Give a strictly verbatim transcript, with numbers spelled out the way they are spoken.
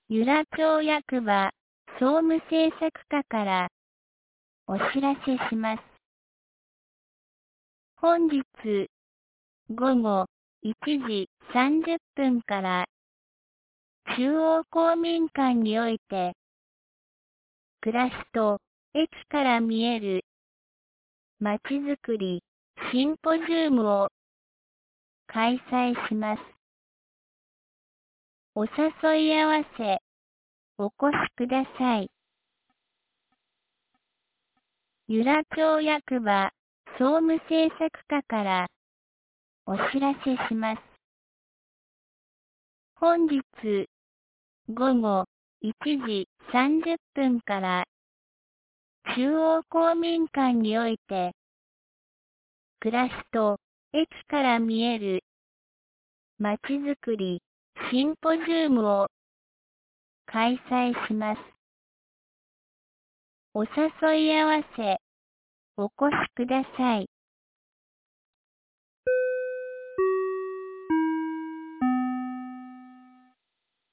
由良町役場総務政策課からお知らせします。本日午後いちじさんじゅっぷんから中央公民館において暮らしと駅から見えるまちづくりシンポジウムを開催します。お誘い合わせお越しください。由良町役場総務政策課からお知らせします。本日午後いちじさんじゅっぷんから中央公民館において暮らしと駅から見えるまちづくりシンポジウムを開催します。お誘い合わせお越しください。